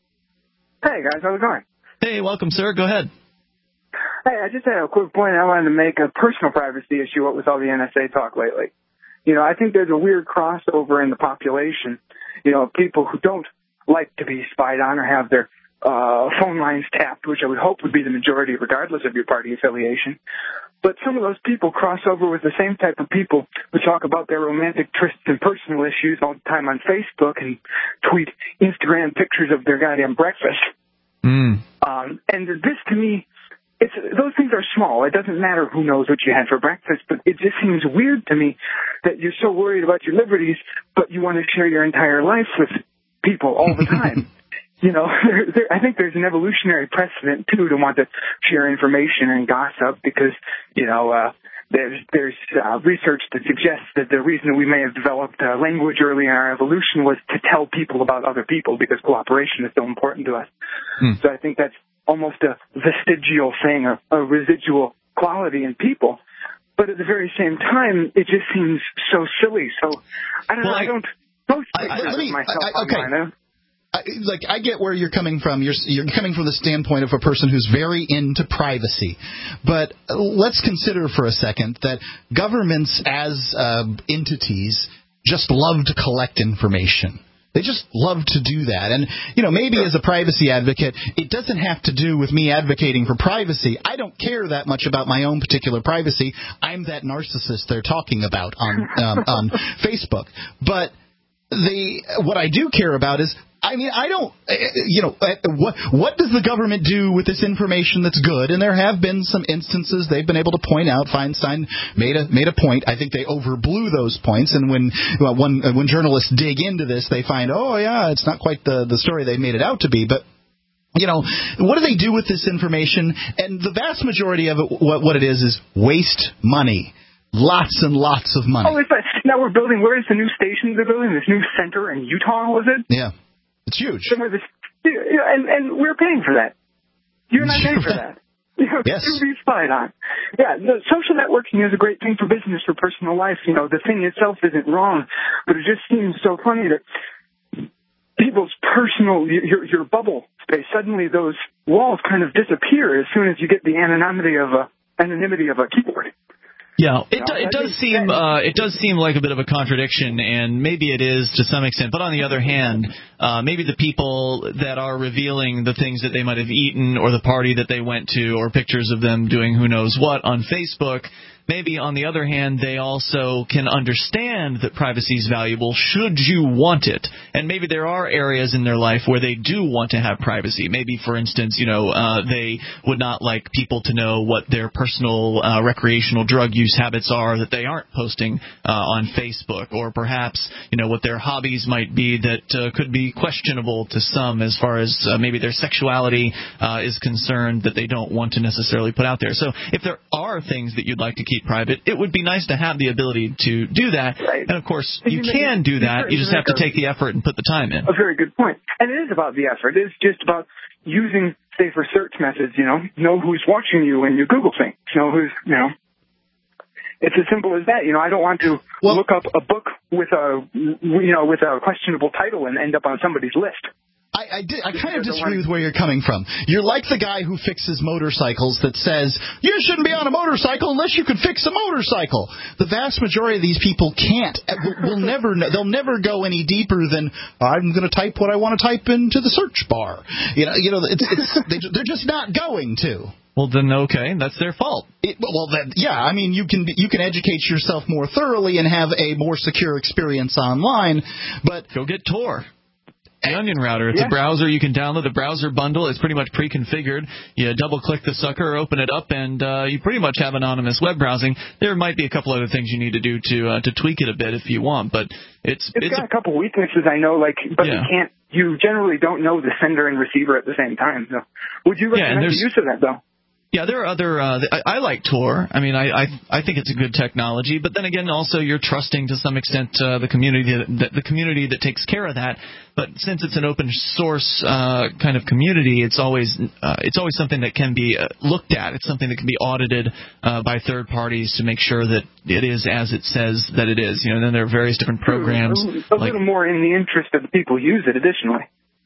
Hey, guys. How's it going? Hey, welcome, sir. Go ahead. Hey, I just had a quick point I wanted to make, a personal privacy issue with all the N S A talk lately. You know, I think there's a weird crossover in the population. You know, people who don't like to be spied on or have their uh, phone lines tapped, which I would hope would be the majority regardless of your party affiliation. But some of those people cross over with the same type of people who talk about their romantic trysts and personal issues all the time on Facebook and tweet Instagram pictures of their goddamn breakfast. Mm. Um, and this, to me, it's those things are small. It doesn't matter who knows what you had for breakfast, but it just seems weird to me that you're so worried about your liberties, but you want to share your entire life with people all the time. You know, there, there, I think there's an evolutionary precedent, too, to want to share information and gossip because, you know, uh, there's there's uh, research that suggests that the reason we may have developed uh, language early in our evolution was to tell people about other people because cooperation is so important to us. Hmm. So I think that's almost a vestigial thing, a, a residual quality in people. But at the very same time, it just seems so silly. So I don't well, know. I, I don't post I, I, let me, myself I, okay. online. I, like I get where you're coming from. You're you're coming from the standpoint of a person who's very into privacy, but let's consider for a second that governments as uh, entities just love to collect information. They just love to do that. And, you know, maybe as a privacy advocate, it doesn't have to do with me advocating for privacy. I don't care that much about my own particular privacy. I'm that narcissist they're talking about on um, on Facebook. But the what I do care about is, I mean, I don't, you know, what what does the government do with this information that's good? And there have been some instances they've been able to point out. Feinstein made a made a point. I think they overblew those points. And when well, when when journalists dig into this, they find, oh yeah, it's not quite the the story they made it out to be. But you know, what do they do with this information? And the vast majority of it, what what it is, is waste money. Lots and lots of money. Oh, it's a, now we're building. Where is the new station they're building? This new center in Utah, was it? Yeah. It's huge. This, you know, and, and we're paying for that. You're not paying for that. You know, yes. To be spied on. Yeah, the social networking is a great thing for business, for personal life. You know, the thing itself isn't wrong, but it just seems so funny that people's personal, your, your bubble space, suddenly those walls kind of disappear as soon as you get the anonymity of a, anonymity of a keyboard. Yeah, it, do, it does seem uh, it does seem like a bit of a contradiction, and maybe it is to some extent. But on the other hand, uh, maybe the people that are revealing the things that they might have eaten, or the party that they went to, or pictures of them doing who knows what on Facebook, maybe on the other hand, they also can understand that privacy is valuable should you want it. And maybe there are areas in their life where they do want to have privacy. Maybe, for instance, you know, uh, they would not like people to know what their personal uh, recreational drug use habits are that they aren't posting uh, on Facebook. Or perhaps, you know, what their hobbies might be that uh, could be questionable to some as far as uh, maybe their sexuality uh, is concerned that they don't want to necessarily put out there. So if there are things that you'd like to keep private, it would be nice to have the ability to do that. Right. And, of course, you can do that. You just have to take the effort and put the time in. A very good point. And it is about the effort. It is just about using safer search methods, you know, know who's watching you when you Google things, know who's, you know. It's as simple as that. You know, I don't want to well, look up a book with a, you know, with a questionable title and end up on somebody's list. I, I, did, I kind of disagree with where you're coming from. You're like the guy who fixes motorcycles that says, you shouldn't be on a motorcycle unless you can fix a motorcycle. The vast majority of these people can't. We'll never, they'll never go any deeper than, I'm going to type what I want to type into the search bar. You know, you know, it's, it's, they, they're just not going to. Well, then, okay, that's their fault. It, well, then, yeah, I mean, you can you can educate yourself more thoroughly and have a more secure experience online, but... Go get Tor. The Onion Router. It's yeah. a browser you can download. The browser bundle is pretty much pre-configured. You double-click the sucker, open it up, and uh, you pretty much have anonymous web browsing. There might be a couple other things you need to do to uh, to tweak it a bit if you want, but it's... It's, it's got a, a couple weaknesses, I know, like, but yeah. you can't... You generally don't know the sender and receiver at the same time. So would you recommend yeah, the use of that, though? Yeah, there are other. Uh, I, I like Tor. I mean, I, I I think it's a good technology. But then again, also you're trusting to some extent uh, the community that the community that takes care of that. But since it's an open source uh, kind of community, it's always uh, it's always something that can be uh, looked at. It's something that can be audited uh, by third parties to make sure that it is as it says that it is. You know, then there are various different programs. A, a like, little more in the interest of the people who use it. Additionally.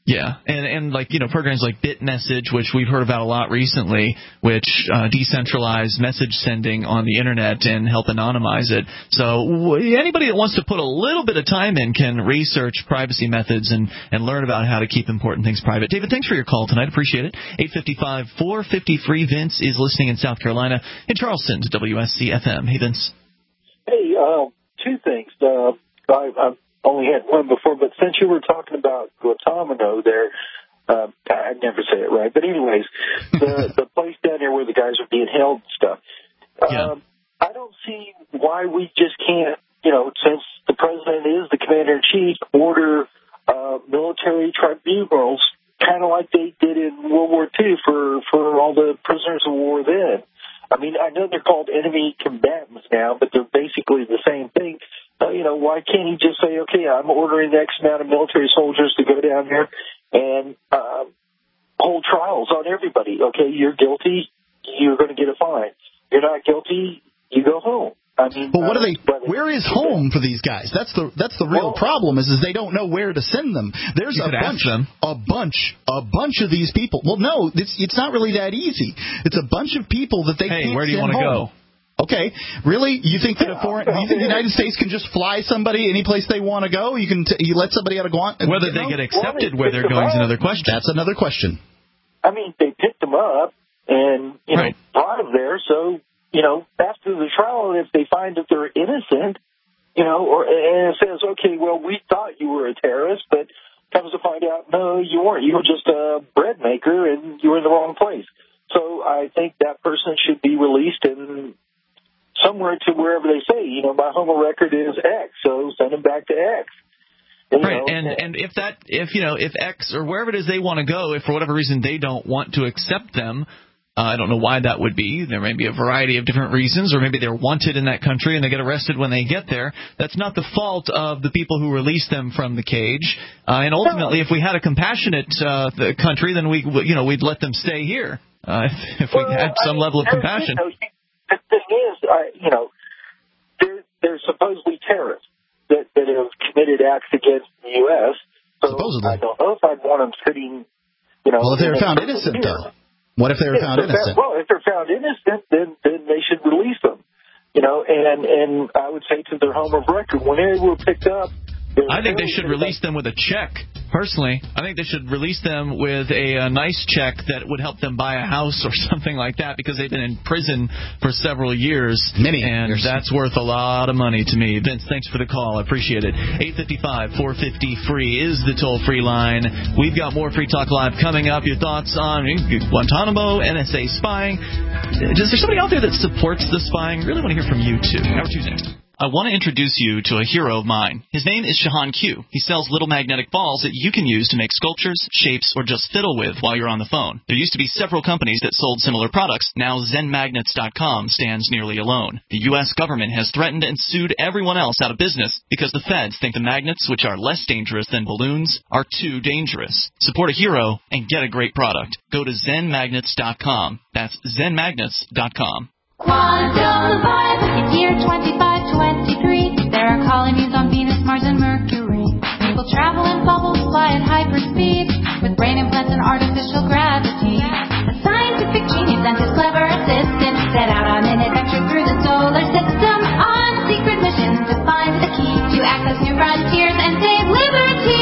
Yeah, and and like, you know, programs like BitMessage, which we've heard about a lot recently, which uh, decentralize message sending on the internet and help anonymize it. So anybody that wants to put a little bit of time in can research privacy methods and, and learn about how to keep important things private. David, thanks for your call tonight. Appreciate it. eight five five, four five zero, free. Vince is listening in South Carolina, in Charleston to W S C F M. Hey, Vince. Hey, uh, two things. Uh, I, I've only had one before, but since you were talking about Guantanamo there, uh, I'd never say it right, but anyways, the the place down there where the guys are being held and stuff, yeah. um, I don't see why we just can't, you know, since the president is the commander-in-chief, order uh, military tribunals, kind of like they did in World War Two for, for all the prisoners of war then. I mean, I know they're called enemy combatants now, but they're basically the same thing. Uh, you know, why can't he just say, okay, I'm ordering X amount of military soldiers to go down there and uh, hold trials on everybody? Okay, you're guilty, you're going to get a fine. You're not guilty, you go home. I mean, but what uh, are they? Where is home for these guys? That's the that's the real well, problem. Is is they don't know where to send them. There's a bunch, a bunch, a bunch of these people. Well, no, it's it's not really that easy. It's a bunch of people that they hey, can't where do you want to go? Okay, really? You think that a foreign? Do you think the United States can just fly somebody any place they want to go? You can t- you let somebody out of Guantanamo. Whether they get accepted well, where they're going is another question. That's another question. I mean, they picked them up and you right. know brought them there. So you know, after the trial, if they find that they're innocent, you know, or and it says, okay, well, we thought you were a terrorist, but comes to find out, no, you weren't. You were just a bread maker, and you were in the wrong place. So I think that person should be released and somewhere to wherever they say, you know, my home record is X, so send them back to X. And, right, know, and and if that, if you know, if X or wherever it is they want to go, if for whatever reason they don't want to accept them, uh, I don't know why that would be. There may be a variety of different reasons, or maybe they're wanted in that country and they get arrested when they get there. That's not the fault of the people who release them from the cage. Uh, and ultimately, if we had a compassionate uh, the country, then we, you know, we'd let them stay here uh, if, if we well, had some I mean, level of compassion. You know, the thing is, I, you know, they're, they're supposedly terrorists that, that have committed acts against the U S So supposedly. I don't know if I'd want them sitting, you know. Well, if they were found innocent, here. though. What if they were yeah, found innocent? Found, well, if they're found innocent, then then they should release them. You know, and and I would say to their home of record, when they were picked up. I think they should release them with a check, personally. I think they should release them with a, a nice check that would help them buy a house or something like that, because they've been in prison for several years. Many And years. that's worth a lot of money to me. Vince, thanks for the call. I appreciate it. eight five five, four five zero, free is the toll-free line. We've got more Free Talk Live coming up. Your thoughts on Guantanamo, N S A spying. Is there somebody out there that supports the spying? Really want to hear from you, too. Hour two's next. I want to introduce you to a hero of mine. His name is Shahan Q. He sells little magnetic balls that you can use to make sculptures, shapes, or just fiddle with while you're on the phone. There used to be several companies that sold similar products. Now Zen Magnets dot com stands nearly alone. The U S government has threatened and sued everyone else out of business because the feds think the magnets, which are less dangerous than balloons, are too dangerous. Support a hero and get a great product. Go to Zen Magnets dot com. That's Zen Magnets dot com. Quantum Vibe, it's year twenty-five twenty-three. There are colonies on Venus, Mars, and Mercury. People travel in bubbles, fly at hyperspeed, with brain implants and artificial gravity. A scientific genius and his clever assistant set out on an adventure through the solar system on secret missions to find the key to access new frontiers and save liberty.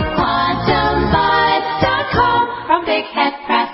Quantum Vibe dot com from Big Head Press.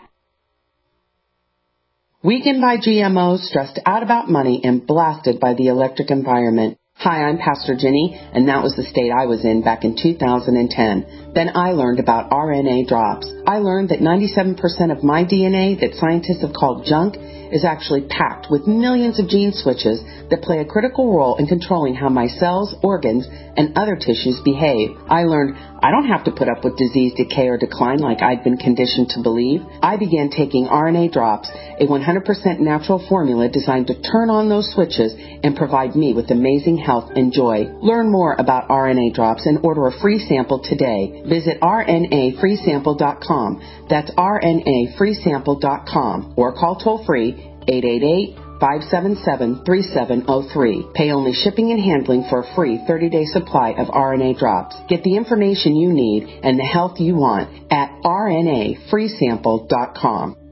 Weakened by G M Os, stressed out about money, and blasted by the electric environment. Hi, I'm Pastor Jenny, and that was the state I was in back in two thousand ten. Then I learned about R N A drops. I learned that ninety-seven percent of my D N A that scientists have called junk is actually packed with millions of gene switches that play a critical role in controlling how my cells, organs, and other tissues behave. I learned I don't have to put up with disease, decay, or decline like I'd been conditioned to believe. I began taking R N A drops, a one hundred percent natural formula designed to turn on those switches and provide me with amazing health and joy. Learn more about R N A drops and order a free sample today. Visit R N A free sample dot com. That's R N A free sample dot com, or call toll free eight eight eight, five seven seven, three seven zero three. Pay only shipping and handling for a free thirty-day supply of R N A drops. Get the information you need and the health you want at R N A free sample dot com.